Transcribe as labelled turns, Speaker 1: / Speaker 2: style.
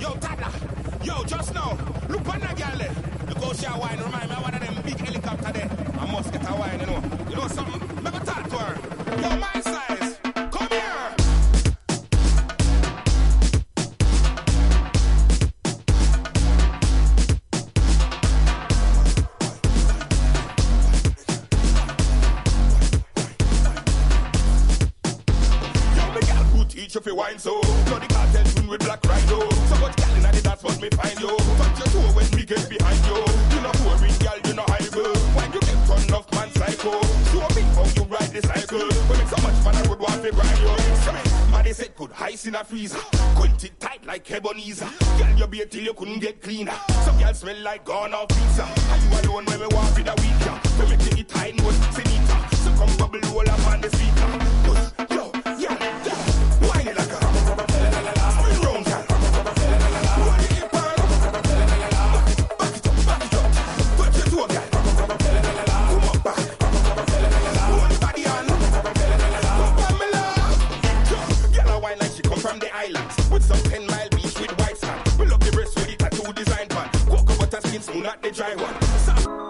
Speaker 1: Yo, Tata. Yo, just now. Look on that girl there. Look how she a wine. Remind me of one of them big helicopter there. I must get a wine, you know. You know something? Never talk to her. Yo, my size. Come here. Teach you fi wine so. Bloody cartel tune with Black Rhino. So much gal inna the dance what me find yo. Touch your toe when me get behind you. You know boring gal, you know hyper. When you get turned off man psycho. Show me how you ride the cycle. We make so much fun I would want to grind you. Man they said good ice in a freezer. Quint it tight like Ebenezer. Girl you beat till you couldn't get cleaner. Some girls smell like gone off pizza. Are you alone when we walk with a weaker? We make it tight with Senita. So come bubble roll up on the speaker. Yo, yeah. With some 10-mile beach with white sand. We love the breast with the tattoo design pan. Cocoa butter skin spoon at the dry one.